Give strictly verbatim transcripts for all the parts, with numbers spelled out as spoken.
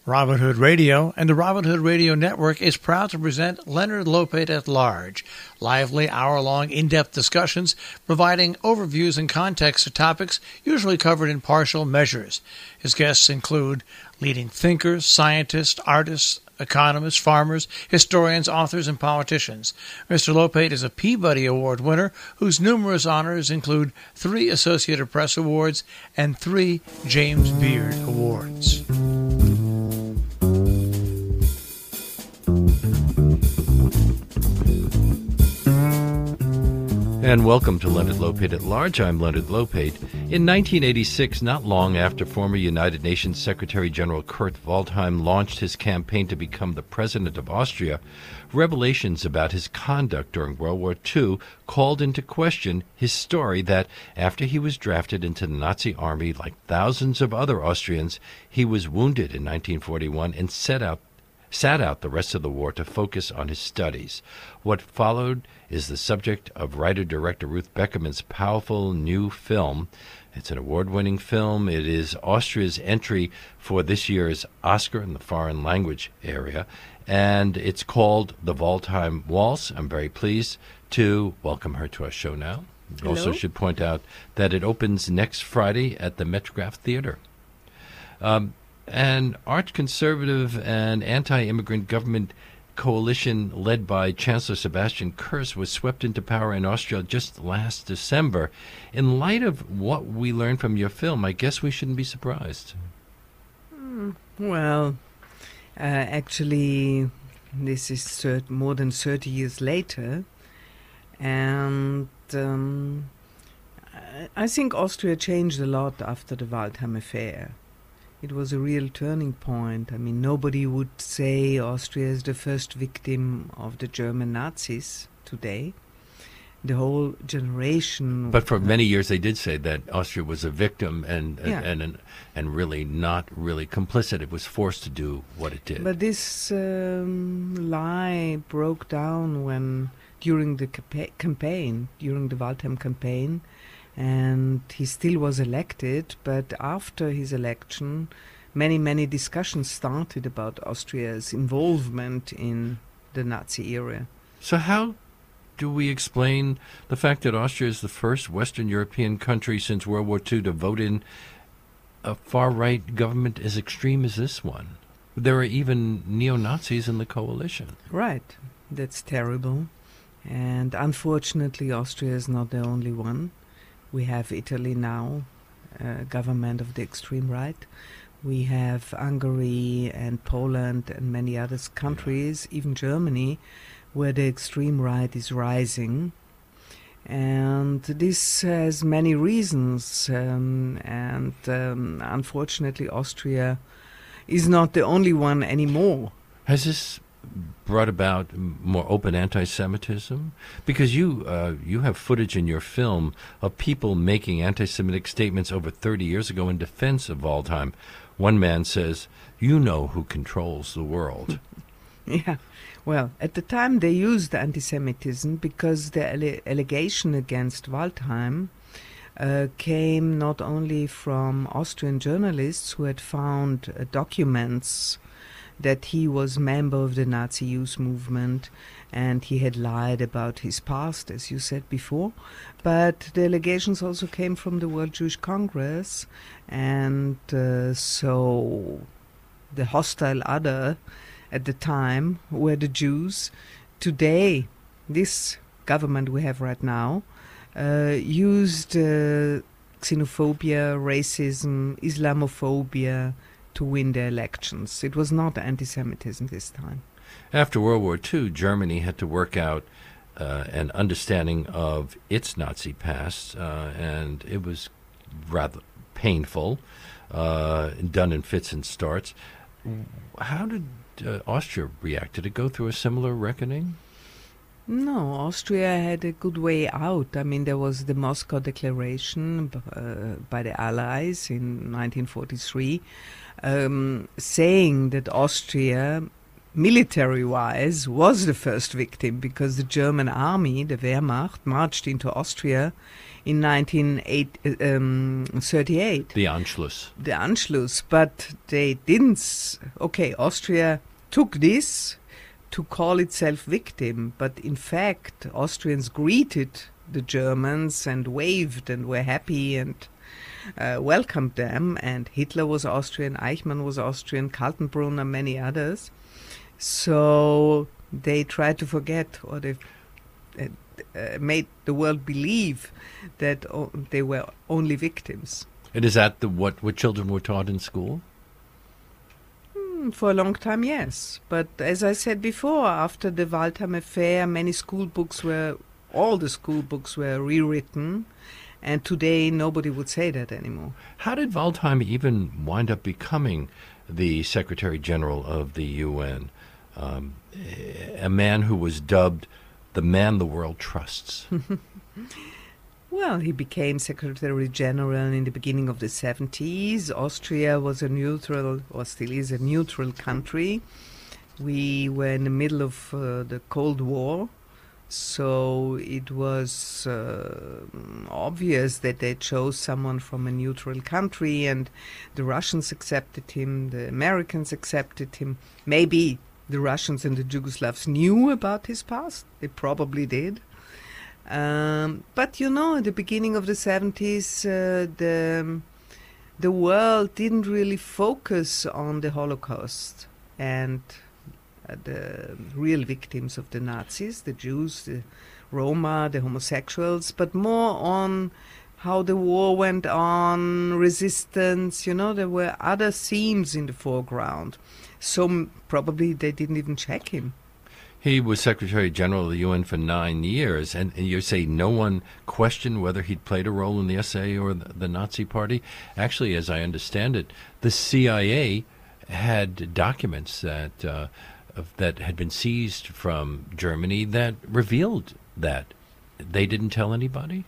Robin Hood Radio and the Robin Hood Radio Network is proud to present Leonard Lopate at Large, lively hour-long in-depth discussions providing overviews and context to topics usually covered in partial measures. His guests include leading thinkers, scientists, artists, economists, farmers, historians, authors, and politicians. Mister Lopate is a Peabody Award winner whose numerous honors include three Associated Press Awards and three James Beard Awards. And welcome to Leonard Lopate at Large. I'm Leonard Lopate. In nineteen eighty-six, not long after former United Nations Secretary General Kurt Waldheim launched his campaign to become the President of Austria, revelations about his conduct during World War Two called into question his story that after he was drafted into the Nazi army like thousands of other Austrians, he was wounded in nineteen forty-one and set out sat out the rest of the war to focus on his studies. What followed is the subject of writer-director Ruth Beckerman's powerful new film. It's an award-winning film. It is Austria's entry for this year's Oscar in the foreign language area, and it's called The Waldheim Waltz. I'm very pleased to welcome her to our show now. Hello. Also should point out that it opens next Friday at the Metrograph Theater. Um, An arch-conservative and anti-immigrant government coalition led by Chancellor Sebastian Kurz was swept into power in Austria just last December. In light of what we learned from your film, I guess we shouldn't be surprised. Mm, well, uh, actually, this is cert- more than thirty years later, and um, I-, I think Austria changed a lot after the Waldheim affair. It was a real turning point. I mean, nobody would say Austria is the first victim of the German Nazis today. The whole generation... But for many years they did say that Austria was a victim and Yeah. and, and and really not really complicit. It was forced to do what it did. But this um, lie broke down when, during the campa- campaign, during the Waldheim campaign, and he still was elected, but after his election, many, many discussions started about Austria's involvement in the Nazi era. So how do we explain the fact that Austria is the first Western European country since World War Two to vote in a far-right government as extreme as this one? There are even neo-Nazis in the coalition. Right, that's terrible. And unfortunately, Austria is not the only one. We have Italy now, uh, government of the extreme right. We have Hungary and Poland and many other countries, even Germany, where the extreme right is rising. And this has many reasons. Um, and um, unfortunately, Austria is not the only one anymore. Has this brought about more open anti-Semitism? Because you uh, you have footage in your film of people making anti-Semitic statements over thirty years ago in defense of Waldheim. One man says, "You know who controls the world." Yeah, well, at the time they used anti-Semitism because the alle- allegation against Waldheim uh, came not only from Austrian journalists who had found uh, documents that he was member of the Nazi youth movement and he had lied about his past, as you said before. But the allegations also came from the World Jewish Congress, and uh, so the hostile other at the time were the Jews. Today, this government we have right now uh, used uh, xenophobia, racism, Islamophobia, to win the elections. It was not anti-Semitism this time. After World War Two, Germany had to work out uh, an understanding of its Nazi past, uh, and it was rather painful, uh, done in fits and starts. How did uh, Austria react? Did it go through a similar reckoning? No, Austria had a good way out. I mean, there was the Moscow Declaration uh, by the Allies in nineteen forty-three, um, saying that Austria, military-wise, was the first victim because the German army, the Wehrmacht, marched into Austria in nineteen thirty-eight. The Anschluss. The Anschluss, but they didn't. S- okay, Austria took this to call itself victim, but in fact, Austrians greeted the Germans and waved and were happy and uh, welcomed them. And Hitler was Austrian, Eichmann was Austrian, Kaltenbrunner, many others. So they tried to forget, or they uh, uh, made the world believe that o- they were only victims. And is that the what, what children were taught in school? Mm, For a long time, yes. But as I said before, after the Waldheim affair, many school books were, all the school books were rewritten. And today, nobody would say that anymore. How did Waldheim even wind up becoming the Secretary General of the U N? Um, a man who was dubbed the man the world trusts. Well, he became Secretary General in the beginning of the seventies. Austria was a neutral, or still is a neutral country. We were in the middle of uh, the Cold War, so it was uh, obvious that they chose someone from a neutral country, and the Russians accepted him, the Americans accepted him. Maybe the Russians and the Yugoslavs knew about his past. They probably did. Um, but you know, at the beginning of the seventies, uh, the the world didn't really focus on the Holocaust and uh, the real victims of the Nazis, the Jews, the Roma, the homosexuals, but more on how the war went on, resistance. You know, there were other themes in the foreground. So m- probably they didn't even check him. He was Secretary General of the U N for nine years, and, and you say no one questioned whether he'd played a role in the S A or the, the Nazi Party. Actually, as I understand it, the C I A had documents that uh, of, that had been seized from Germany that revealed that. They didn't tell anybody?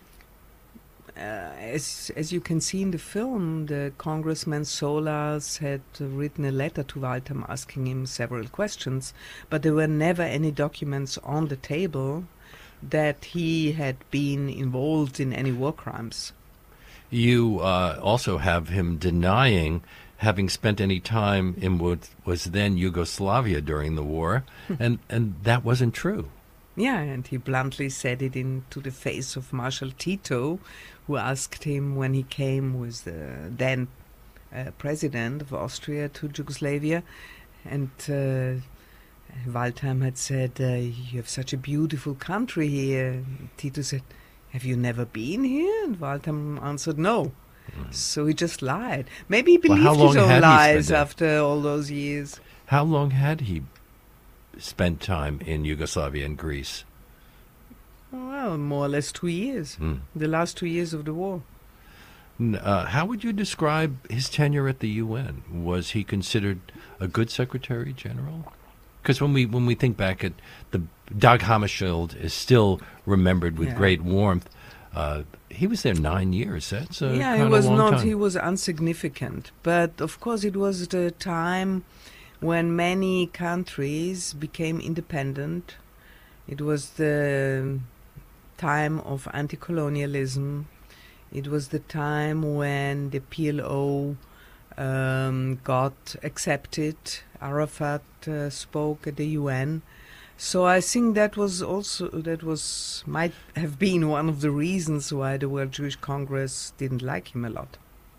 Uh, as as you can see in the film, the Congressman Solas had uh, written a letter to Waldheim asking him several questions, but there were never any documents on the table that he had been involved in any war crimes. You uh, also have him denying having spent any time in what was then Yugoslavia during the war, and, and that wasn't true. Yeah, and he bluntly said it into the face of Marshal Tito, who asked him when he came with the then uh, president of Austria to Yugoslavia. And uh, Waldheim had said, uh, you have such a beautiful country here. Tito said, have you never been here? And Waldheim answered, no. Mm. So he just lied. Maybe he believed well, his own lies spent after all those years. How long had he spent time in Yugoslavia and Greece? Well, more or less two years. Mm. The last two years of the war. Uh, how would you describe his tenure at the U N? Was he considered a good Secretary General? Because when we when we think back at the Dag Hammarskjöld is still remembered with yeah. great warmth. Uh, he was there nine years. That's a yeah. kind He was of long not. time. He was insignificant. But of course, it was the time when many countries became independent. It was the time of anti-colonialism. It was the time when the P L O um, got accepted. Arafat uh, spoke at the U N. So I think that was also, that was, might have been one of the reasons why the World Jewish Congress didn't like him a lot.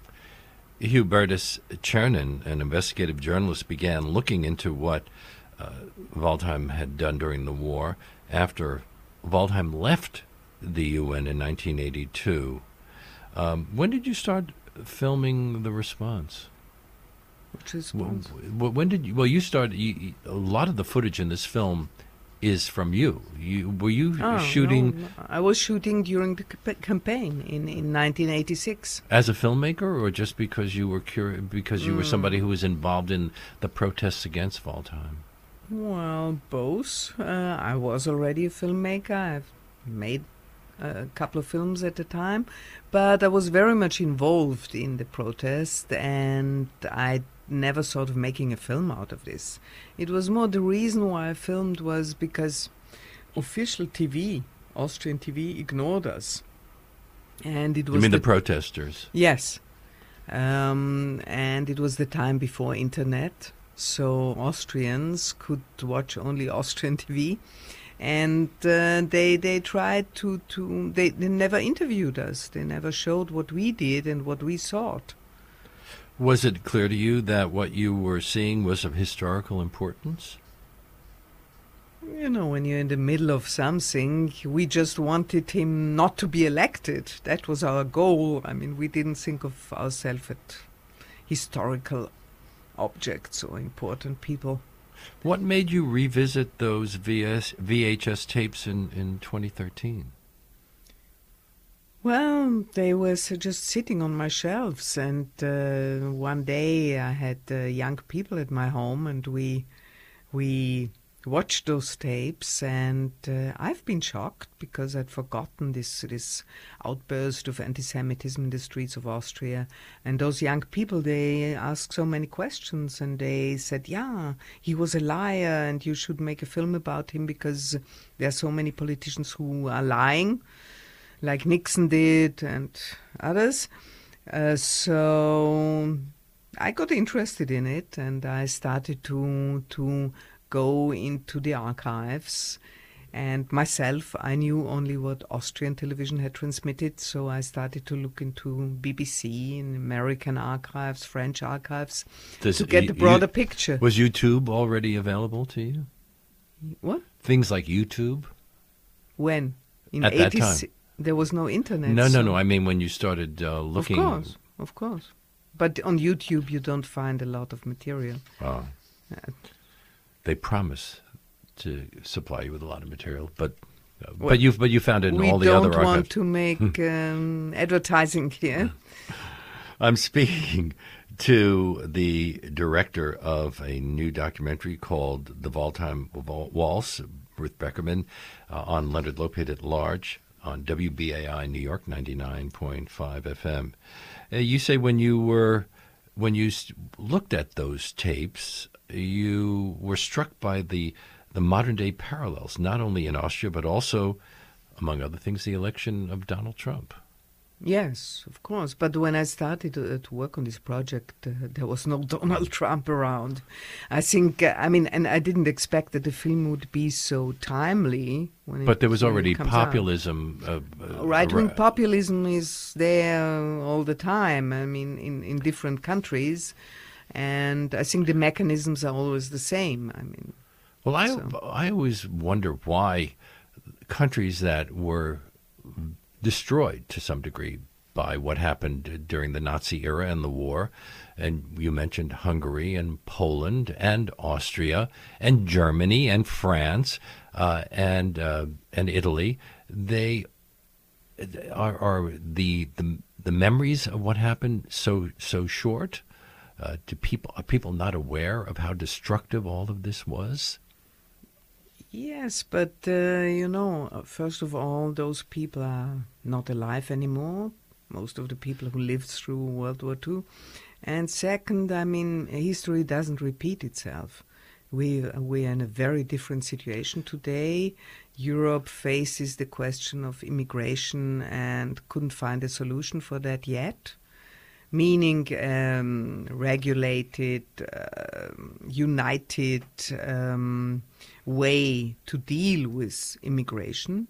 Hubertus Chernin, an investigative journalist, began looking into what uh, Waldheim had done during the war after Waldheim left the U N in nineteen eighty-two. Um, when did you start filming The Response? Which is w- w- when did you? Well, you started. You, a lot of the footage in this film is from you. You were you oh, shooting? No, I was shooting during the c- campaign in, in nineteen eighty-six. As a filmmaker, or just because you were curi- because you Mm. were somebody who was involved in the protests against Waldheim? Well, both. Uh, I was already a filmmaker. I've made a couple of films at the time, but I was very much involved in the protest, and I never thought of making a film out of this. It was more the reason why I filmed was because official T V, Austrian T V, ignored us. And it was You mean the, the protesters? Yes. Um, and it was the time before internet, so Austrians could watch only Austrian T V. And uh, they they tried to, to they, they never interviewed us. They never showed what we did and what we thought. Was it clear to you that what you were seeing was of historical importance? You know, when you're in the middle of something, we just wanted him not to be elected. That was our goal. I mean, we didn't think of ourselves as historical objects or important people. What made you revisit those V S, V H S tapes in, in twenty thirteen? Well, they were so just sitting on my shelves, and uh, one day I had uh, young people at my home, and we we watched those tapes, and uh, I've been shocked because I'd forgotten this this outburst of anti-Semitism in the streets of Austria. And those young people, they asked so many questions, and they said, yeah, he was a liar, and you should make a film about him because there are so many politicians who are lying, like Nixon did and others. Uh, so I got interested in it, and I started to to go into the archives. And myself, I knew only what Austrian television had transmitted, so I started to look into B B C and American archives, French archives, Does to get you- the broader you- picture. Was YouTube already available to you? What? Things like YouTube? When? In At that eighty-six time. There was no internet. No, no, so- no. I mean, when you started uh, looking. Of course, of course. But on YouTube, you don't find a lot of material. Oh. Uh, They promise to supply you with a lot of material, but uh, Well, but you but you found it in we all the don't other want archives. to make um, advertising here. I'm speaking to the director of a new documentary called The Waldheim Waltz, Ruth Beckerman, uh, on Leonard Lopate at Large on W B A I New York ninety-nine point five F M. Uh, you say when you were when you s- looked at those tapes, you were struck by the the modern day parallels, not only in Austria but also, among other things, the election of Donald Trump. Yes, of course. But when I started uh, to work on this project, uh, there was no Donald Trump around. I think, uh, I mean, and I didn't expect that the film would be so timely. When But it, there was when it already comes out. populism. Uh, uh, Right-wing ar- populism is there all the time, I mean, in, in different countries. And I think the mechanisms are always the same. I mean, Well, I So- I always wonder why countries that were destroyed to some degree by what happened during the Nazi era and the war, and you mentioned Hungary and Poland and Austria and Germany and France uh, and uh, and Italy, they are, are the, the the memories of what happened so so short. Uh, do people are people not aware of how destructive all of this was? yes, but, uh, you know, uh, first of all, those people are not alive anymore, most of the people who lived through World War Two. And second, I mean, history doesn't repeat itself. We, we are in a very different situation today. Europe faces the question of immigration and couldn't find a solution for that yet. Meaning um, regulated, uh, united um, way to deal with immigration.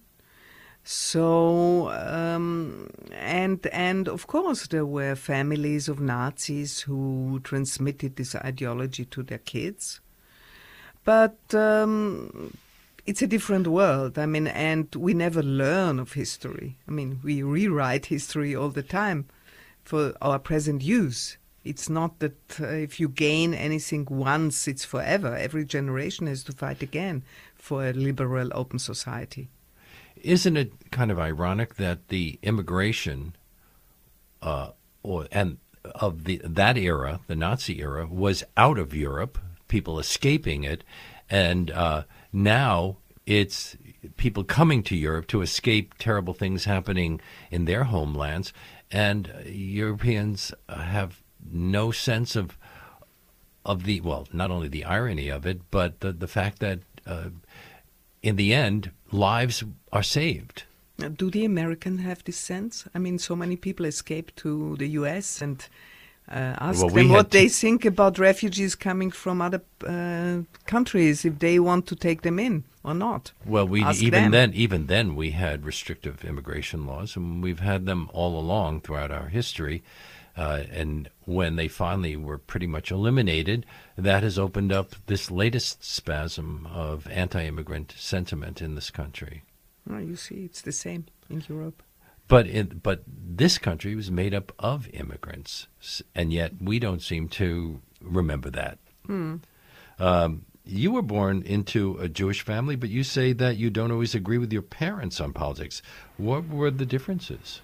So, um, and and of course there were families of Nazis who transmitted this ideology to their kids. But um, it's a different world. I mean, and we never learn of history. I mean, we rewrite history all the time for our present use. It's not that uh, if you gain anything once, it's forever. Every generation has to fight again for a liberal, open society. Isn't it kind of ironic that the immigration uh, or and of the that era, the Nazi era, was out of Europe, people escaping it, and uh, now it's people coming to Europe to escape terrible things happening in their homelands, and Europeans have no sense of of the well, not only the irony of it, but the the fact that uh, in the end, lives are saved. Uh, Do the Americans have this sense? I mean, so many people escape to the U S and uh, ask Well, we them had what they t- think about refugees coming from other uh, countries, if they want to take them in or not. Well, we Ask even them. then, even then, we had restrictive immigration laws, and we've had them all along throughout our history. Uh, and when they finally were pretty much eliminated, that has opened up this latest spasm of anti-immigrant sentiment in this country. Oh, you see, it's the same in Europe. But in, but this country was made up of immigrants, s- and yet we don't seem to remember that. Hmm. Um, you were born into a Jewish family, but you say that you don't always agree with your parents on politics. What were the differences?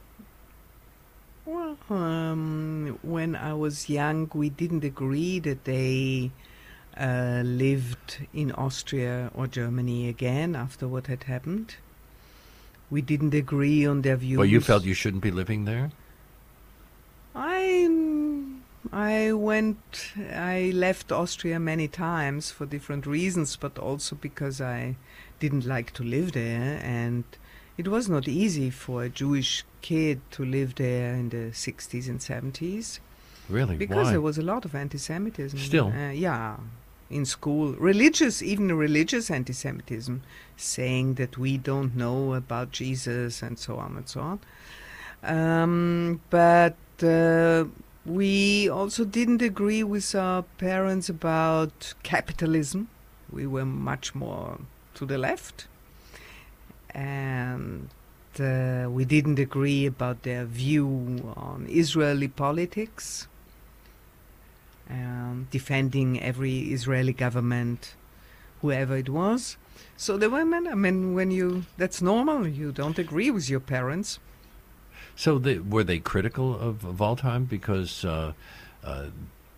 Well, um, when I was young, we didn't agree that they uh, lived in Austria or Germany again after what had happened. We didn't agree on their views. Well, you felt you shouldn't be living there? I I went. I left Austria many times for different reasons, but also because I didn't like to live there, and it was not easy for a Jewish kid to live there in the sixties and seventies. Really? Because Why? there was a lot of anti-Semitism. Still? Uh, yeah, in school. Religious, even religious anti-Semitism, saying that we don't know about Jesus and so on and so on. Um, but uh, we also didn't agree with our parents about capitalism. We were much more to the left. And uh, we didn't agree about their view on Israeli politics. Um, defending every Israeli government, whoever it was. So there were men, I mean, when you, that's normal, you don't agree with your parents. So they, were they critical of, of Waldheim? Because uh, uh,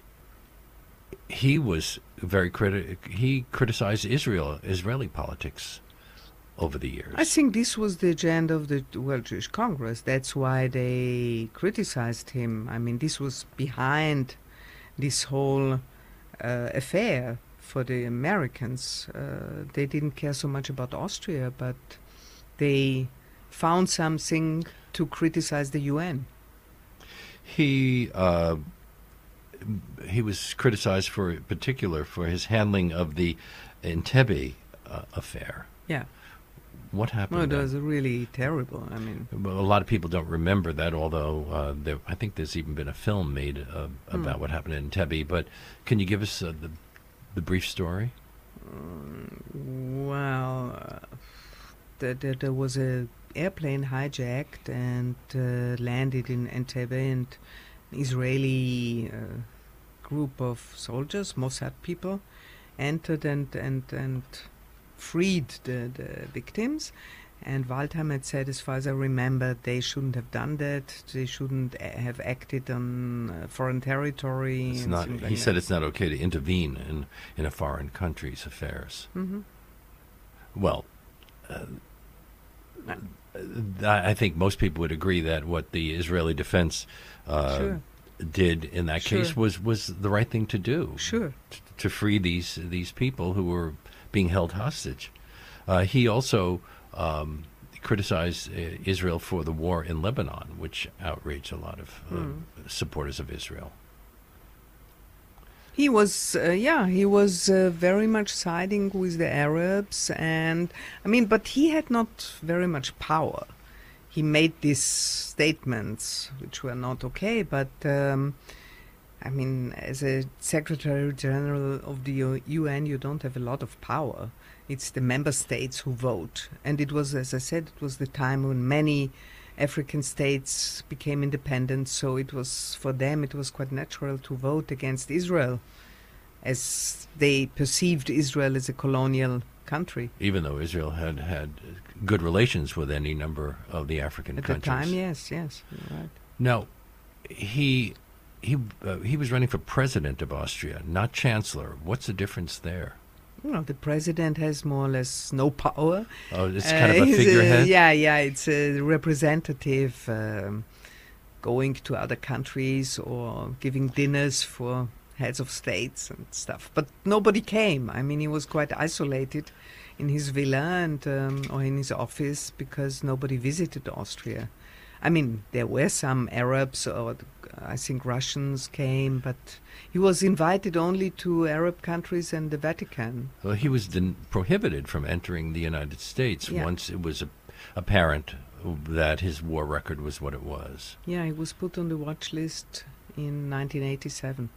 he was very critical. He criticized Israel, Israeli politics over the years. I think this was the agenda of the World Jewish Congress. That's why they criticized him. I mean, this was behind this whole uh, affair for the Americans. Uh, they didn't care so much about Austria, but they found something to criticize the U N. He uh, he was criticized for, in particular, for his handling of the Entebbe uh, affair. Yeah. What happened? Well, it then? was really terrible. I mean, Well, a lot of people don't remember that, although uh, there, I think there's even been a film made uh, about Hmm. what happened in Entebbe. But can you give us uh, the, the brief story? um, well, uh, there, there, there was a airplane hijacked and uh, landed in Entebbe, and an Israeli uh, group of soldiers, Mossad people, entered and and and freed the, the victims. And Waldheim had said, as far as I remember, they shouldn't have done that. They shouldn't a- have acted on uh, foreign territory. It's and not. things He like said that. it's not okay to intervene in, in a foreign country's affairs. Mhm. Well, uh, I I think most people would agree that what the Israeli defense uh, Sure. did in that Sure. case was, was the right thing to do. Sure. t- to free these these people who were being held hostage. Uh, he also um, criticized uh, Israel for the war in Lebanon, which outraged a lot of uh, Mm. supporters of Israel. He was, uh, yeah, he was uh, very much siding with the Arabs, and I mean, but he had not very much power. He made these statements, which were not okay, but um, I mean, as a Secretary General of the U- UN, you don't have a lot of power. It's the member states who vote, and it was, as I said, it was the time when many African states became independent, so it was, for them, it was quite natural to vote against Israel, as they perceived Israel as a colonial country. Even though Israel had had good relations with any number of the African At countries. the time, yes, yes, you're right. Now, he he uh, he was running for president of Austria, not chancellor. What's the difference there? Well, the president has more or less no power. Oh, it's kind of Uh, a he's figurehead. yeah, yeah, it's a representative um, going to other countries or giving dinners for heads of states and stuff. But nobody came. I mean, he was quite isolated in his villa and um, or in his office because nobody visited Austria. I mean, there were some Arabs or I think Russians came, but he was invited only to Arab countries and the Vatican. Well, he was den- prohibited from entering the United States Yeah. once it was a- apparent that his war record was what it was. Yeah, he was put on the watch list in nineteen eighty-seven.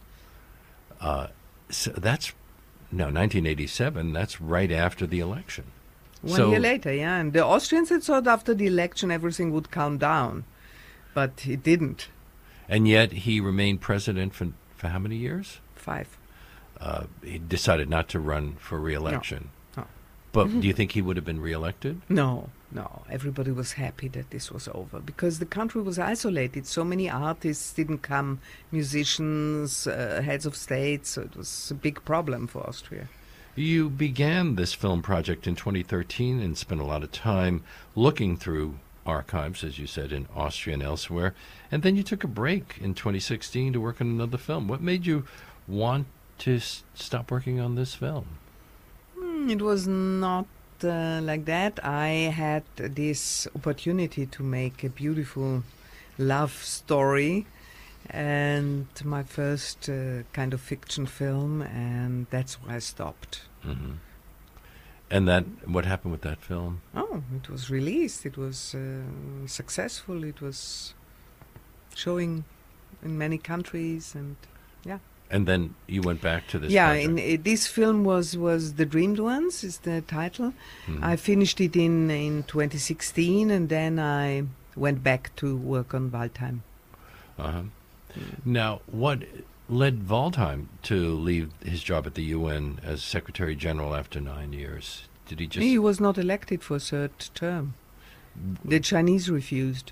Uh, so that's no nineteen eighty-seven. That's right after the election. One So- year later, yeah. And the Austrians had thought after the election everything would calm down, but it didn't. And yet he remained president for for how many years? Five. Uh, he decided not to run for re-election. No. But do you think he would have been re-elected? No, no. Everybody was happy that this was over because the country was isolated. So many artists didn't come, musicians, uh, heads of state, so it was a big problem for Austria. You began this film project in twenty thirteen and spent a lot of time looking through archives, as you said, in Austria and elsewhere. And then you took a break in twenty sixteen to work on another film. What made you want to s- stop working on this film? Mm, it was not uh, like that. I had this opportunity to make a beautiful love story and my first uh, kind of fiction film, and that's why I stopped. Mm-hmm. And that, what happened with that film? Oh, it was released. It was uh, successful. It was showing in many countries, and yeah. And then you went back to this yeah, project. in, uh, this film was was The Dreamed Ones is the title. Mhm. I finished it in in twenty sixteen, and then I went back to work on Waldheim. Uh-huh. Now, what led Waldheim to leave his job at the U N as Secretary General after nine years? Did he just... He was not elected for a third term. The Chinese refused.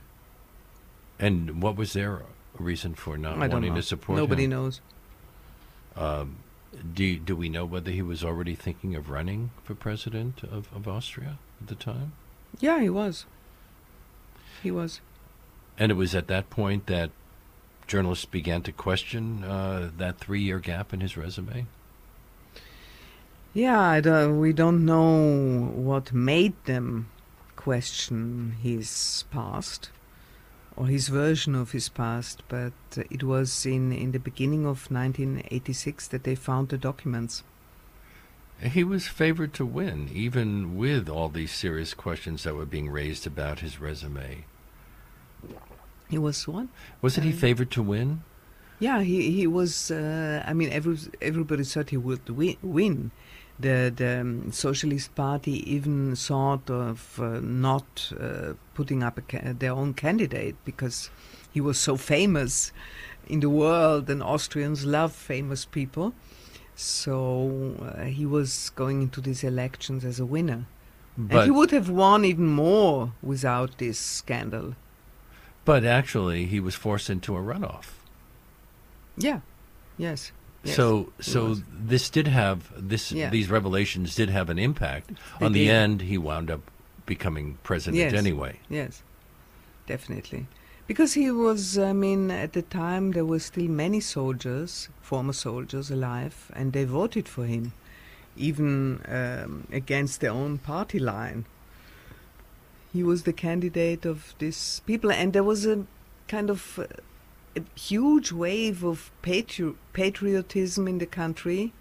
And what was their reason for not I don't wanting know. to support Nobody him? knows. Um, do, do we know whether he was already thinking of running for president of, of Austria at the time? Yeah, he was. He was. And it was at that point that journalists began to question uh, that three-year gap in his resume? Yeah, I don't, we don't know what made them question his past or his version of his past, but uh, it was in, in the beginning of nineteen eighty-six that they found the documents. He was favored to win, even with all these serious questions that were being raised about his resume. He was what? Wasn't he Um, favored to win? Yeah, he he was. Uh, I mean, every everybody thought he would wi- win. The the um, Socialist Party even thought of uh, not uh, putting up a ca- their own candidate because he was so famous in the world, and Austrians love famous people. So uh, he was going into these elections as a winner, and But he would have won even more without this scandal. but actually, he was forced into a runoff. Yeah. Yes. Yes, so he so was. this did have this Yeah. these revelations did have an impact. They On the did. end, he wound up becoming president Yes. anyway. Yes, definitely. Because he was, I mean, at the time there were still many soldiers, former soldiers alive, and they voted for him, even um, against their own party line. He was the candidate of these people, and there was a kind of uh, a huge wave of patri- patriotism in the country.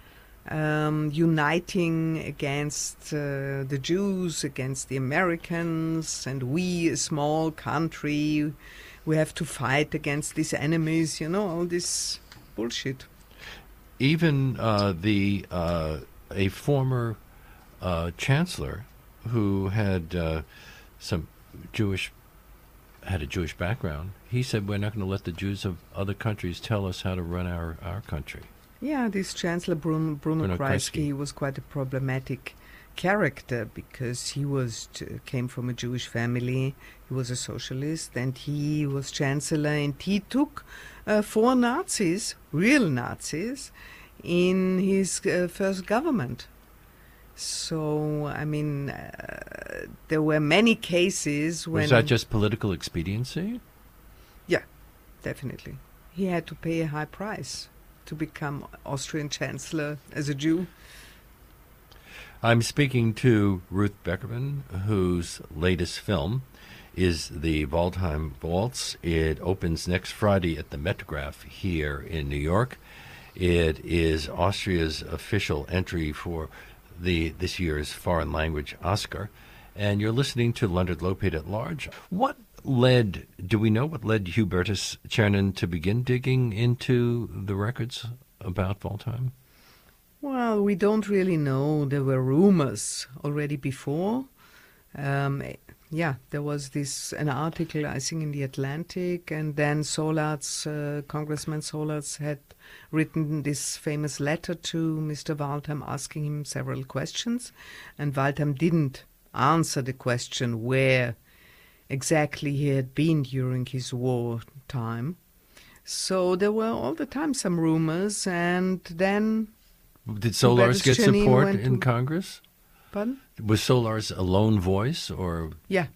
Um, uniting against uh, the Jews, against the Americans, and we, a small country, we have to fight against these enemies, you know, all this bullshit. Even uh, the uh, a former uh, chancellor who had uh, some Jewish had a Jewish background, he said, "We're not going to let the Jews of other countries tell us how to run our, our country." Yeah, this Chancellor Bruno, Bruno, Bruno Kreisky, Kreisky. he was quite a problematic character because he was t- came from a Jewish family, he was a socialist, and he was chancellor, and he took uh, four Nazis, real Nazis, in his uh, first government. So, I mean, uh, there were many cases when... Was that just political expediency? Yeah, definitely. He had to pay a high price to become Austrian Chancellor as a Jew. I'm speaking to Ruth Beckerman, whose latest film is the Waldheim Waltz. It opens next Friday at the Metgraph here in New York. It is Austria's official entry for the this year's foreign language Oscar. And you're listening to Leonard Lopate at Large. What led, do we know what led Hubertus Czernin to begin digging into the records about Waldheim? Well, we don't really know. There were rumors already before. Um, yeah, there was this an article, I think, in the Atlantic, and then Solarz, uh, Congressman Solarz, had written this famous letter to Mister Waldheim asking him several questions, and Waldheim didn't answer the question where exactly he had been during his war time. So there were all the time some rumors, and then... Did Solarz get Czernin support went in to- Congress? Pardon? Was Solarz a lone voice, or Yeah.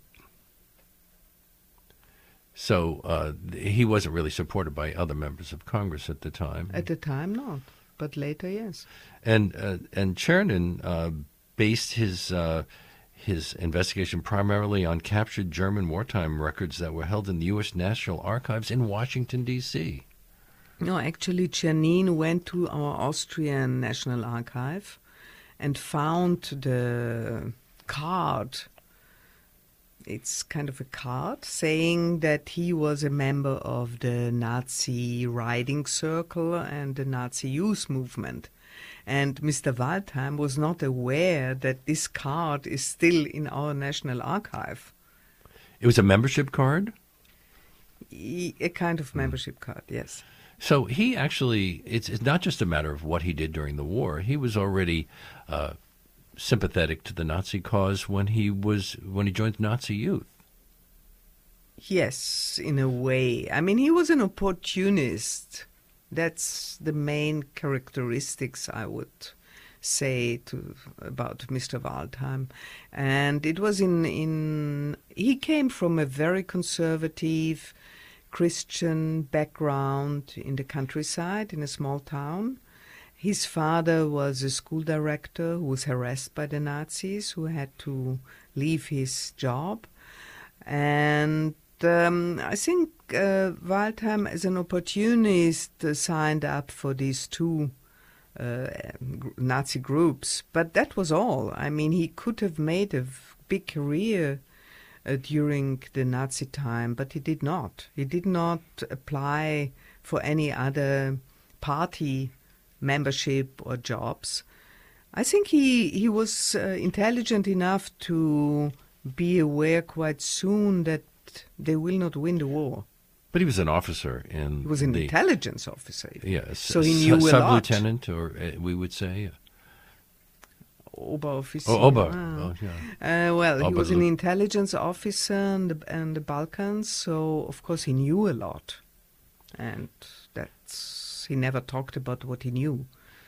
so uh, he wasn't really supported by other members of Congress at the time? At the time, not. But later, yes. And uh, and Czernin uh, based his uh, his investigation primarily on captured German wartime records that were held in the U S National Archives in Washington, D C No, actually, Czernin went to our Austrian National Archive and found the card. It's kind of a card saying that he was a member of the Nazi riding circle and the Nazi youth movement. And Mister Waldheim was not aware that this card is still in our National Archive. It was a membership card? E- A kind of membership card, yes. So he actually, it's, it's not just a matter of what he did during the war. He was already uh, sympathetic to the Nazi cause when he was when he joined Nazi Youth. Yes, in a way. I mean, he was an opportunist. That's the main characteristics, I would say, to about Mister Waldheim. And it was in, in he came from a very conservative Christian background in the countryside, in a small town. His father was a school director who was harassed by the Nazis, who had to leave his job. And um, I think uh, Waldheim, as an opportunist, uh, signed up for these two uh, gr- Nazi groups. But that was all. I mean, he could have made a v- big career uh, during the Nazi time, but he did not. He did not apply for any other party membership or jobs. I think he, he was uh, intelligent enough to be aware quite soon that they will not win the war. But he was an officer in He was an the, intelligence officer. yeah, So he knew a lot. sub-lieutenant, or uh, we would say. Oberoffizier. Oh, Ober. Ah. Oh, yeah. Uh, well, he was an Oberleut- intelligence officer in the, in the Balkans, so of course he knew a lot. And that's, he never talked about what he knew.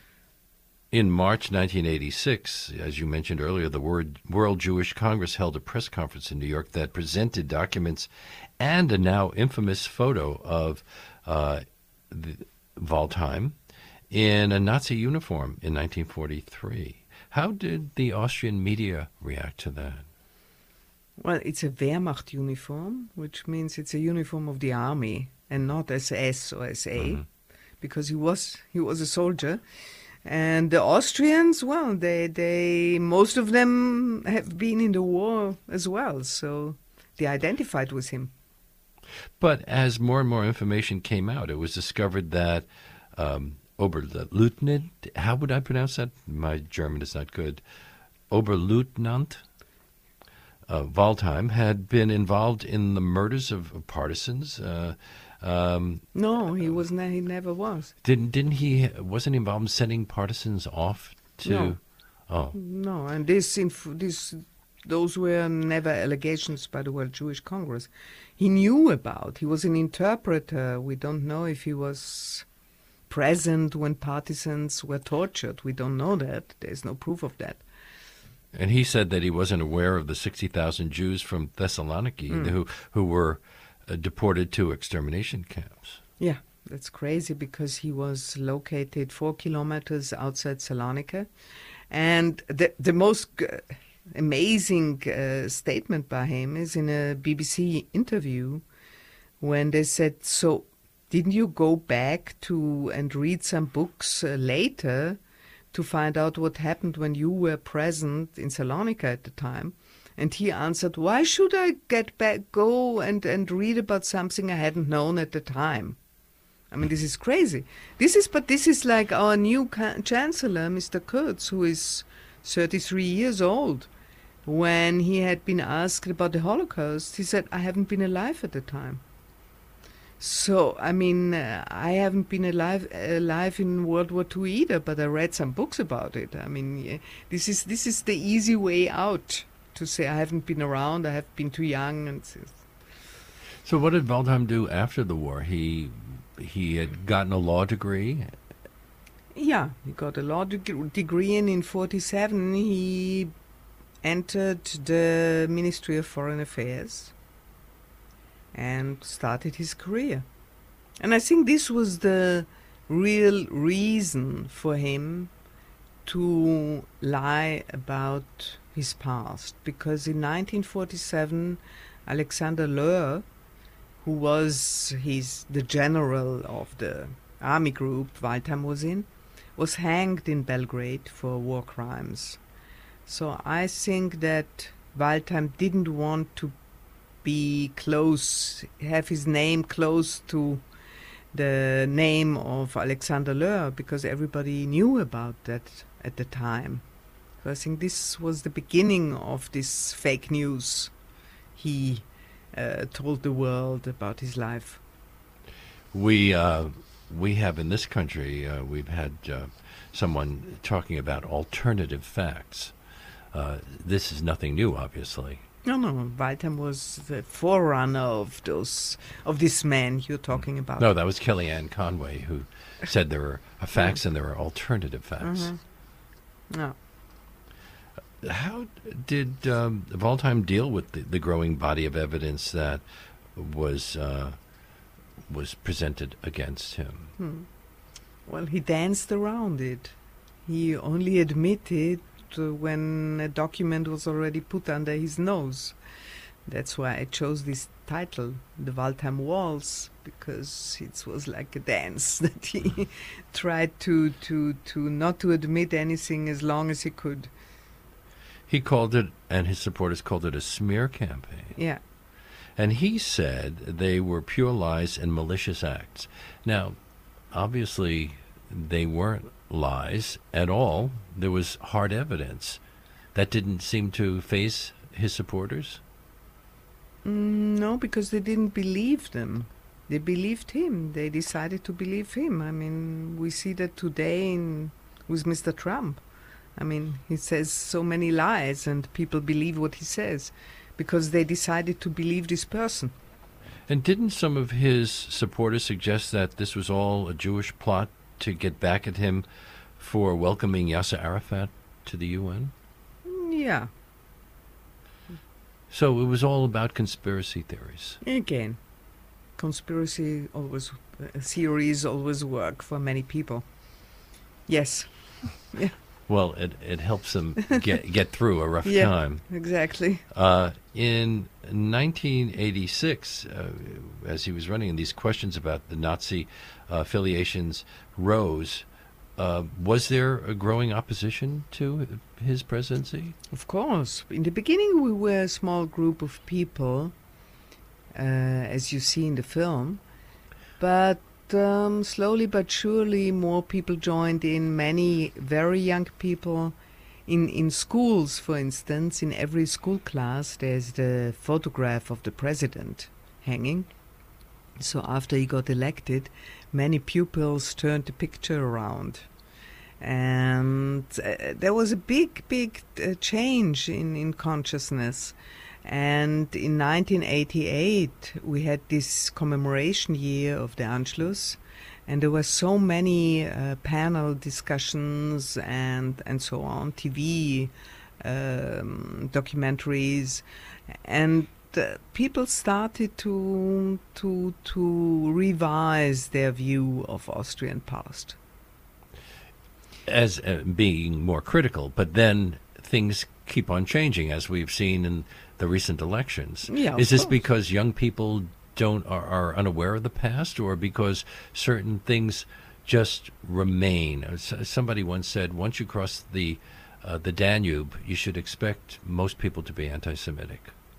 In March nineteen eighty-six, as you mentioned earlier, the World, World Jewish Congress held a press conference in New York that presented documents and a now infamous photo of uh, the, Waldheim in a Nazi uniform in nineteen forty-three. How did the Austrian media react to that? Well, it's a Wehrmacht uniform, which means it's a uniform of the army and not S S or S A, Mm-hmm. because he was he was a soldier. And the Austrians, well, they they most of them have been in the war as well, so they identified with him. But as more and more information came out, it was discovered that um, Oberleutnant, how would I pronounce that? My German is not good. Oberleutnant uh, Waldheim had been involved in the murders of, of partisans. Uh, um, No, he was ne- he never was. didn't didn't he? Wasn't he involved in sending partisans off to? No. Oh, No, and this inf- this those were never allegations by the World Jewish Congress. He knew about. He was an interpreter. We don't know if he was present when partisans were tortured. We don't know that. There's no proof of that. and he said that he wasn't aware of the sixty thousand Jews from Thessaloniki who who were uh, deported to extermination camps. Yeah, that's crazy because he was located four kilometers outside Salonika. And the, the most uh, amazing uh, statement by him is in a B B C interview when they said, so didn't you go back to and read some books uh, later to find out what happened when you were present in Salonika at the time? And he answered, why should I get back, go and, and read about something I hadn't known at the time? I mean, this is crazy. This is, but this is like our new ca- chancellor, Mister Kurz, who is thirty-three years old. When he had been asked about the Holocaust, he said, I haven't been alive at the time. So, I mean, uh, I haven't been alive alive in World War Two either, but I read some books about it. I mean, yeah, this is this is the easy way out, to say I haven't been around, I have been too young. And so, so what did Waldheim do after the war? He he had gotten a law degree? Yeah, he got a law deg- degree, and in forty-seven he entered the Ministry of Foreign Affairs and started his career. And I think this was the real reason for him to lie about his past, because in nineteen forty-seven Alexander Löhr, who was his the general of the army group Waldheim was in, was hanged in Belgrade for war crimes. So I think that Waldheim didn't want to be close, have his name close to the name of Alexander Löhr, because everybody knew about that at the time. So I think this was the beginning of this fake news he uh, told the world about his life. We uh, we have in this country, uh, we've had uh, someone talking about alternative facts. Uh, this is nothing new, obviously. No, no, Waldheim was the forerunner of those of this man you're talking about. No, that was Kellyanne Conway who said there are facts and there are alternative facts. Mm-hmm. No. How did um, Waldheim deal with the, the growing body of evidence that was uh, was presented against him? Hmm. Well, he danced around it. He only admitted when a document was already put under his nose. That's why I chose this title, The Waldheim Waltz, because it was like a dance that he tried to, to, to not to admit anything as long as he could. He called it, and his supporters called it, a smear campaign. Yeah. And he said they were pure lies and malicious acts. Now, obviously, they weren't lies at all. There was hard evidence. That didn't seem to faze his supporters? Mm, no, because they didn't believe them. They believed him. They decided to believe him. I mean, we see that today in, with Mister Trump. I mean, he says so many lies and people believe what he says because they decided to believe this person. And didn't some of his supporters suggest that this was all a Jewish plot to get back at him for welcoming Yasser Arafat to the U N? Yeah. So it was all about conspiracy theories. Again, conspiracy always, uh, theories always work for many people. Yes. Yeah. Well, it it helps them get get through a rough yeah, time. Exactly. Uh, in nineteen eighty-six, uh, as he was running, and these questions about the Nazi uh, affiliations rose, uh, was there a growing opposition to his presidency? Of course. In the beginning, we were a small group of people, uh, as you see in the film, but Um, slowly but surely more people joined in, many very young people. In, in schools, for instance, in every school class there's the photograph of the president hanging. So after he got elected, many pupils turned the picture around. And uh, there was a big, big uh, change in, in consciousness. And in nineteen eighty-eight, we had this commemoration year of the Anschluss, and there were so many uh, panel discussions and, and so on, T V um, documentaries, and uh, people started to to to revise their view of Austrian past. as uh, being more critical, but then things keep on changing, as we've seen in the recent elections. Yeah, Is this course. because young people don't are, are unaware of the past, or because certain things just remain? Somebody once said, once you cross the uh, the Danube, you should expect most people to be anti-Semitic.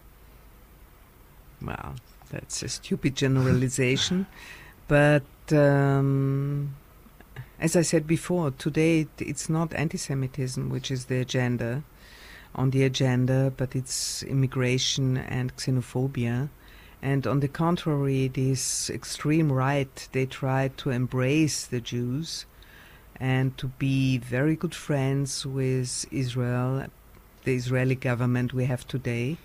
Well, that's a stupid generalization. But um, as I said before, today it's not anti-Semitism which is the agenda, on the agenda, but it's immigration and xenophobia. And on the contrary, this extreme right, they try to embrace the Jews and to be very good friends with Israel, the Israeli government we have today,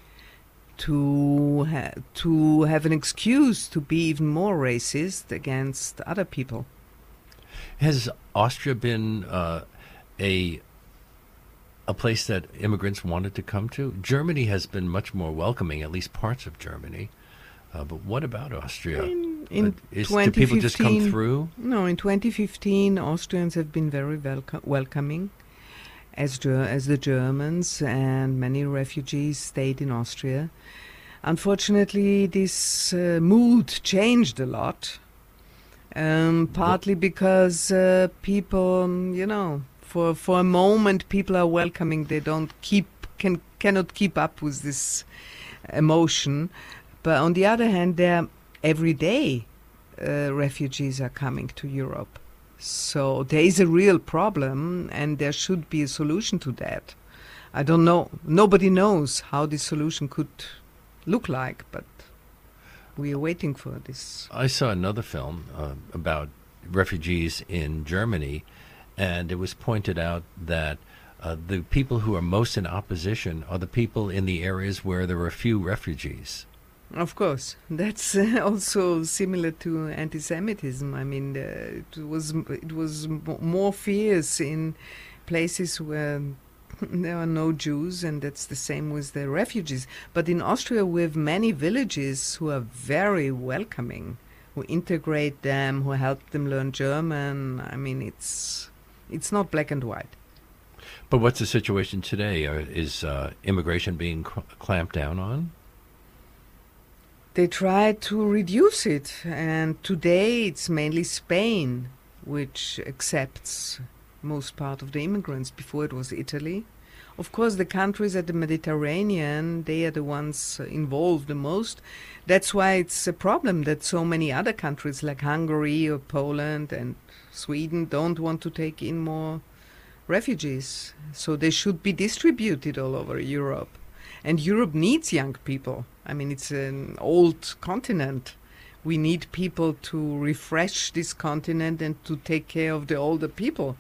to ha- to have an excuse to be even more racist against other people. Has Austria been uh, a a place that immigrants wanted to come to? Germany has been much more welcoming, at least parts of Germany. Uh, but what about Austria? In, in uh, is, do people just come through? No, in twenty fifteen, Austrians have been very welco- welcoming, as ger- as the Germans, and many refugees stayed in Austria. Unfortunately, this uh, mood changed a lot, um, partly because uh, people, um, you know, for for a moment, people are welcoming. They don't keep can cannot keep up with this emotion. But on the other hand, there every day uh, refugees are coming to Europe. So there is a real problem, and there should be a solution to that. I don't know. Nobody knows how this solution could look like, but we are waiting for this. I saw another film uh, about refugees in Germany, and it was pointed out that uh, the people who are most in opposition are the people in the areas where there are few refugees. Of course, that's uh, also similar to anti-Semitism. I mean, uh, it was it was m- more fierce in places where there are no Jews, and that's the same with the refugees. But in Austria, we have many villages who are very welcoming, who integrate them, who help them learn German. I mean, it's it's not black and white. But what's the situation today? Are, is uh, immigration being cl- clamped down on? They try to reduce it, and today it's mainly Spain which accepts most part of the immigrants. Before it was Italy. Of course, the countries at the Mediterranean, they are the ones involved the most. That's why it's a problem that so many other countries like Hungary or Poland and Sweden don't want to take in more refugees. So they should be distributed all over Europe. And Europe needs young people. I mean, it's an old continent. We need people to refresh this continent and to take care of the older people.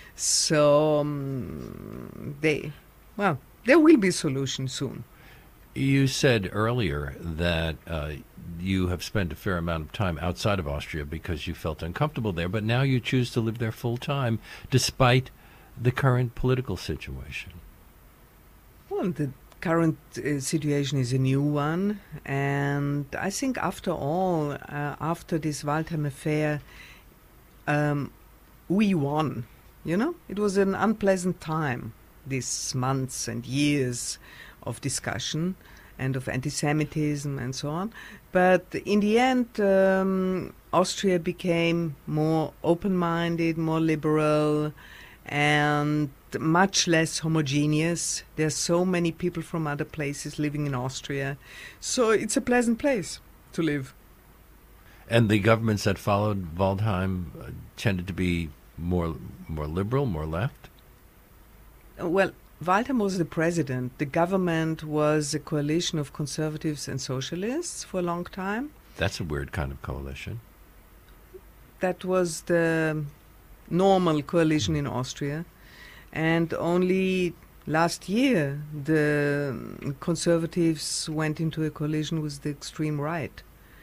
So um, they, well, there will be a solution soon. You said earlier that uh, you have spent a fair amount of time outside of Austria because you felt uncomfortable there, but now you choose to live there full time despite the current political situation. Well, the current uh, situation is a new one, and I think after all, uh, after this Waldheim affair, um, we won. You know, it was an unpleasant time, these months and years of discussion and of anti-Semitism and so on. But in the end, um, Austria became more open-minded, more liberal, and much less homogeneous. There's so many people from other places living in Austria. So it's a pleasant place to live. And the governments that followed Waldheim uh, tended to be more more liberal, more left? Well, Waldheim was the president. The government was a coalition of conservatives and socialists for a long time. That's a weird kind of coalition. That was the normal coalition in Austria. And only last year the conservatives went into a coalition with the extreme right.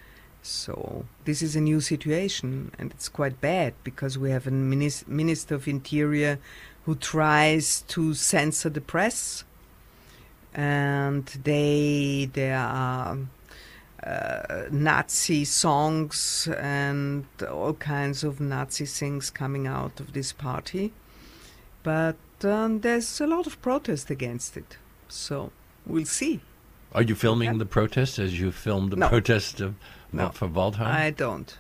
So this is a new situation, and it's quite bad because we have a minis- minister of interior who tries to censor the press, and they there are uh, Nazi songs and all kinds of Nazi things coming out of this party. But um, there's a lot of protest against it. So we'll see. Are you filming Okay. the protest as you filmed the No. protest of, No. for Waldheim? I don't.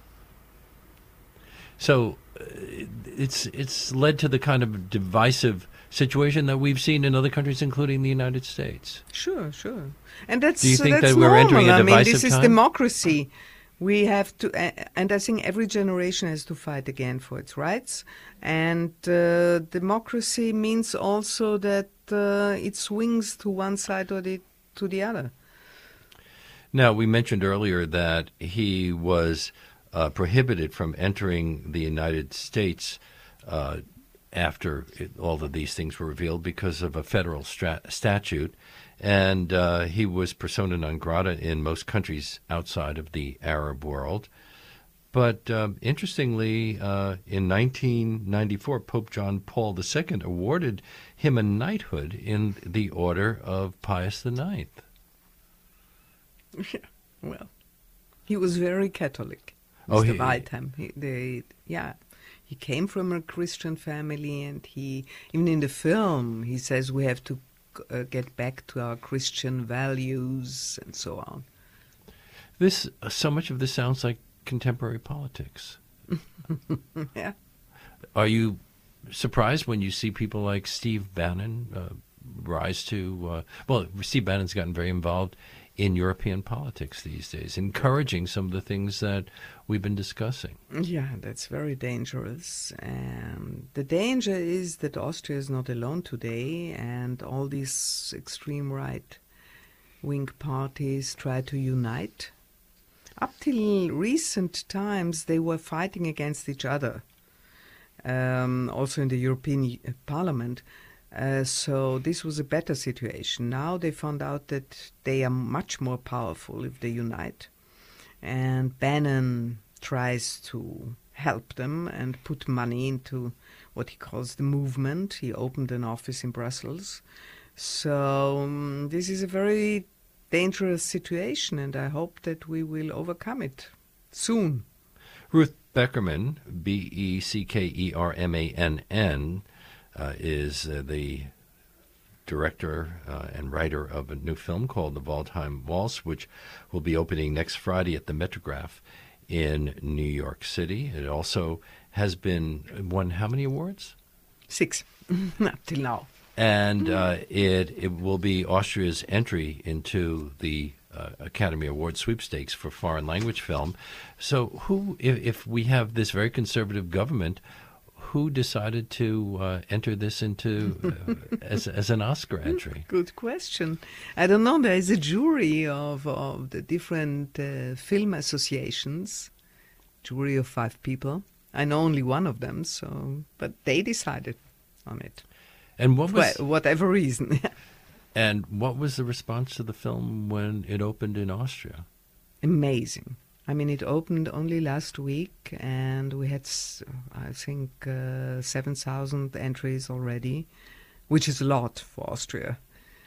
So uh, it's it's led to the kind of divisive situation that we've seen in other countries, including the United States. Sure, sure. And that's Do you think that's that we're normal. entering a I mean, divisive this is time? democracy. We have to, uh, and I think every generation has to fight again for its rights. And uh, democracy means also that uh, it swings to one side or the, to the other. Now, we mentioned earlier that he was uh, prohibited from entering the United States uh, after it, all of these things were revealed because of a federal stra- statute. And uh, he was persona non grata in most countries outside of the Arab world. But um, interestingly, uh, in nineteen ninety-four, Pope John Paul the Second awarded him a knighthood in the Order of Pius the Ninth. Well, he was very Catholic. Oh, Mister he- Waldheim. He, they, yeah, he came from a Christian family, and he, even in the film, he says we have to uh, get back to our Christian values and so on. This so much of this sounds like contemporary politics. Yeah. Are you surprised when you see people like Steve Bannon uh, rise to? Uh, well, Steve Bannon's gotten very involved in European politics these days, encouraging some of the things that we've been discussing. Yeah, that's very dangerous. And the danger is that Austria is not alone today, and all these extreme right-wing parties try to unite. Up till recent times, they were fighting against each other, um, also in the European Parliament. Uh, so this was a better situation. Now they found out that they are much more powerful if they unite. And Bannon tries to help them and put money into what he calls the movement. He opened an office in Brussels. So um, this is a very dangerous situation, and I hope that we will overcome it soon. Ruth Beckerman, B E C K E R M A N N, uh, is uh, the director uh, and writer of a new film called The Waldheim Waltz, which will be opening next Friday at the Metrograph in New York City. It also has been won how many awards? Six, up till now. And uh, it it will be Austria's entry into the uh, Academy Award sweepstakes for foreign language film. So, who, if, if we have this very conservative government, who decided to uh, enter this into uh, as as an Oscar entry? Good question. I don't know. There is a jury of of the different uh, film associations, jury of five people. I know only one of them, so but they decided on it. And what was For whatever reason. and what was the response to the film when it opened in Austria? Amazing. I mean, it opened only last week, and we had, s- I think, uh, seven thousand entries already, which is a lot for Austria.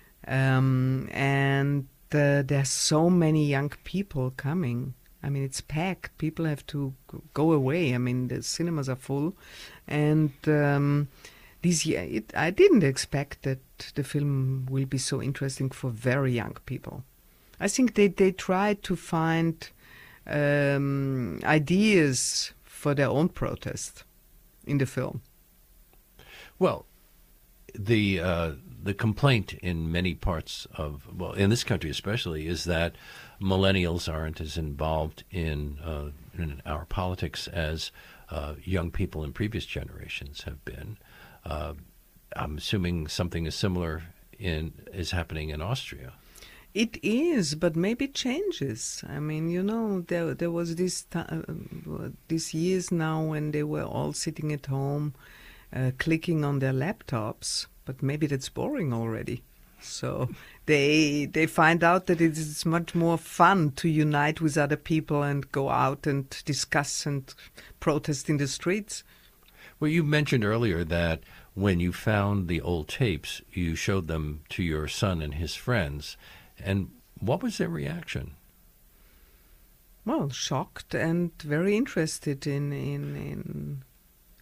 Um, and uh, there's so many young people coming. I mean, it's packed. People have to g- go away. I mean, the cinemas are full. And um, this year, it, I didn't expect that the film will be so interesting for very young people. I think they, they tried to find um, ideas for their own protest in the film. Well, the uh, the complaint in many parts of, well, in this country especially, is that millennials aren't as involved in uh, in our politics as uh, young people in previous generations have been. Uh, I'm assuming something is similar in is happening in Austria. It is, but maybe it changes. I mean, you know, there there was this ti- uh, these years now when they were all sitting at home, uh, clicking on their laptops. But maybe that's boring already. So they they find out that it is much more fun to unite with other people and go out and discuss and protest in the streets. Well, you mentioned earlier that when you found the old tapes, you showed them to your son and his friends. And what was their reaction? Well, shocked and very interested in in in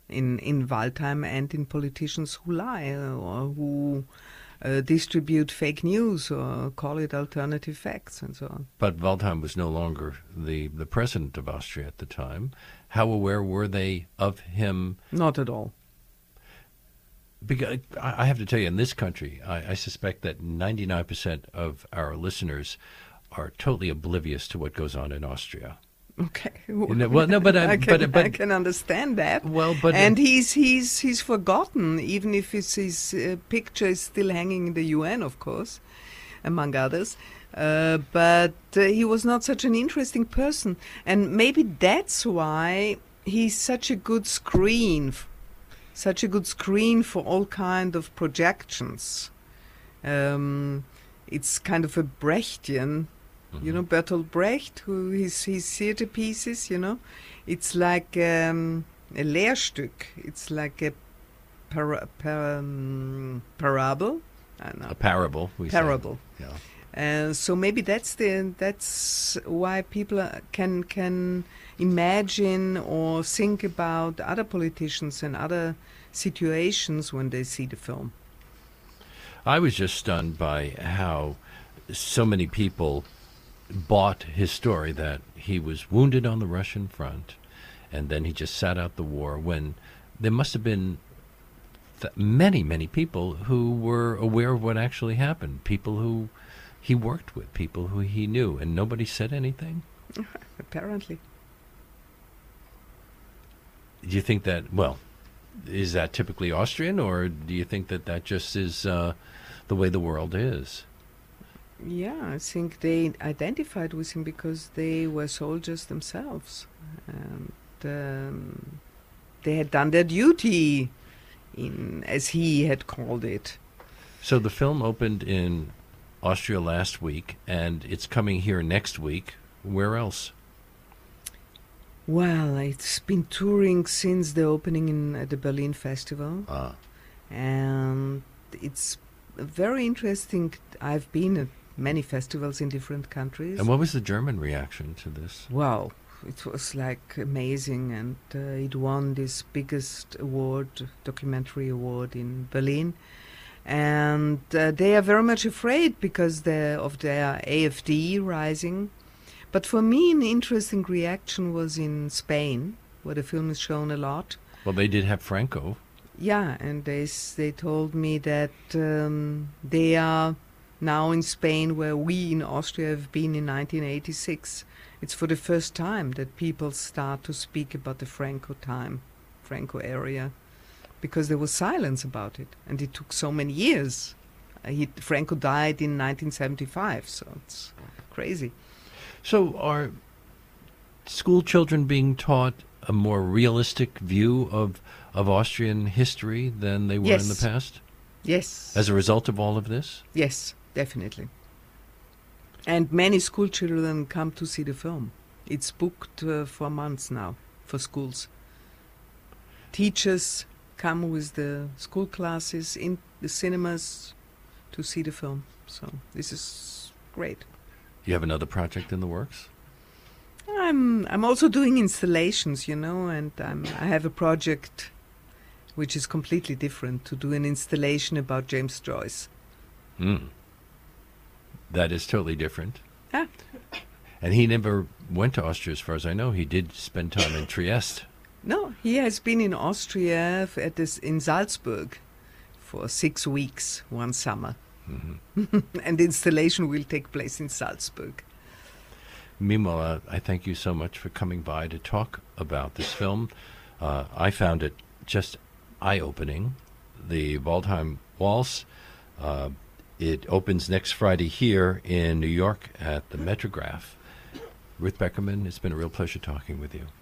in, in Waldheim and in politicians who lie or who uh, distribute fake news or call it alternative facts and so on. But Waldheim was no longer the, the president of Austria at the time. How aware were they of him? Not at all. Because I have to tell you, in this country, I, I suspect that ninety-nine percent of our listeners are totally oblivious to what goes on in Austria. Okay. Well, no, but I, I, can, but, but, I can understand that. Well, but and he's he's he's forgotten, even if his, his uh, picture is still hanging in the U N, of course, among others. Uh, but uh, he was not such an interesting person, and maybe that's why he's such a good screen, such a good screen for all kind of projections. Um, it's kind of a Brechtian. You know, Bertolt Brecht, who his his theater pieces, you know, it's like um, a Lehrstück. It's like a para, par, um, parable. I don't know. A parable. We parable. Say. Yeah. Uh, so maybe that's the that's why people are, can can imagine or think about other politicians and other situations when they see the film. I was just stunned by how so many people bought his story that he was wounded on the Russian front and then he just sat out the war, when there must have been th- many, many people who were aware of what actually happened, people who he worked with, people who he knew, and nobody said anything? Apparently. Do you think that, well, is that typically Austrian, or do you think that that just is uh, the way the world is? Yeah, I think they identified with him because they were soldiers themselves. And um, they had done their duty, in, as he had called it. So the film opened in Austria last week, and it's coming here next week. Where else? Well, it's been touring since the opening in at the Berlin Festival. Ah. And it's very interesting. I've been at many festivals in different countries. And what was the German reaction to this? Wow, it was like amazing, and uh, it won this biggest award, documentary award in Berlin. And uh, they are very much afraid because they're of their A F D rising. But for me, an interesting reaction was in Spain, where the film is shown a lot. Well, they did have Franco. Yeah, and they s- they told me that um, they are now in Spain where we in Austria have been in nineteen eighty-six. It's for the first time that people start to speak about the Franco time, Franco area, because there was silence about it, and it took so many years. Uh, he, Franco died in nineteen seventy-five, so it's crazy. So are school children being taught a more realistic view of, of Austrian history than they were Yes. in the past? Yes. As a result of all of this? Yes, definitely. And many school children come to see the film. It's booked uh, for months now for schools. Teachers come with the school classes in the cinemas to see the film. So this is great. You have another project in the works? I'm I'm also doing installations, you know, and I'm, I have a project which is completely different, to do an installation about James Joyce. Mm. That is totally different. Ah. And he never went to Austria, as far as I know. He did spend time in Trieste. No, he has been in Austria f- at this in Salzburg for six weeks one summer. Mm-hmm. And the installation will take place in Salzburg. Meanwhile, uh, I thank you so much for coming by to talk about this film. Uh, I found it just eye-opening. The Waldheim Waltz, uh, it opens next Friday here in New York at the Metrograph. Ruth Beckerman, it's been a real pleasure talking with you.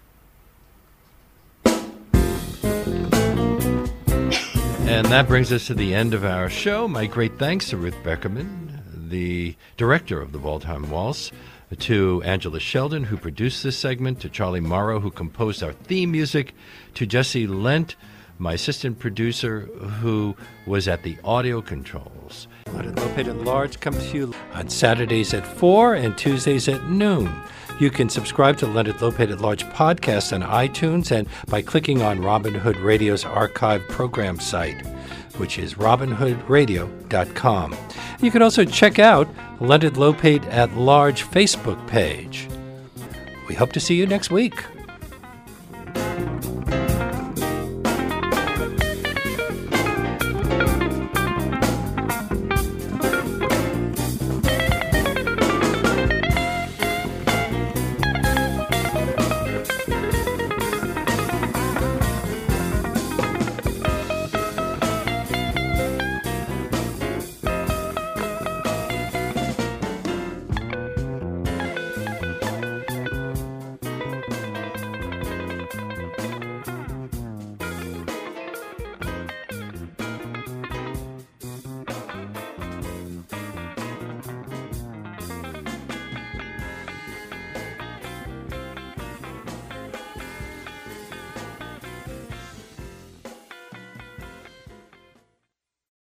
And that brings us to the end of our show. My great thanks to Ruth Beckerman, the director of the Waldheim Waltz, to Angela Sheldon, who produced this segment, to Charlie Morrow, who composed our theme music, to Jesse Lent, my assistant producer, who was at the audio controls. Leonard Lopate at Large comes to you on Saturdays at four and Tuesdays at noon. You can subscribe to Leonard Lopate at Large podcast on iTunes and by clicking on Robin Hood Radio's archive program site, which is robin hood radio dot com. You can also check out Leonard Lopate at Large Facebook page. We hope to see you next week.